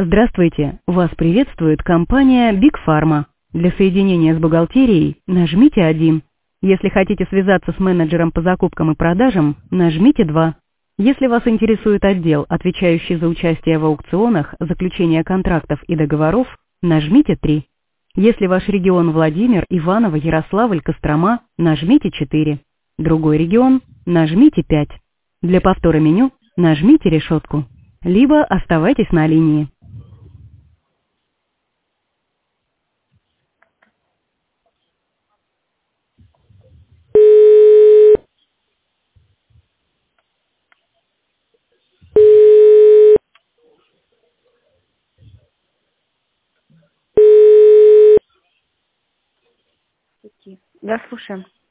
Здравствуйте! Вас приветствует компания Big Pharma. Для соединения с бухгалтерией нажмите 1. Если хотите связаться с менеджером по закупкам и продажам, нажмите 2. Если вас интересует отдел, отвечающий за участие в аукционах, заключение контрактов и договоров, нажмите 3. Если ваш регион Владимир, Иваново, Ярославль, Кострома, нажмите 4. Другой регион, нажмите 5. Для повтора меню нажмите решетку. Либо оставайтесь на линии. Да, слушаем.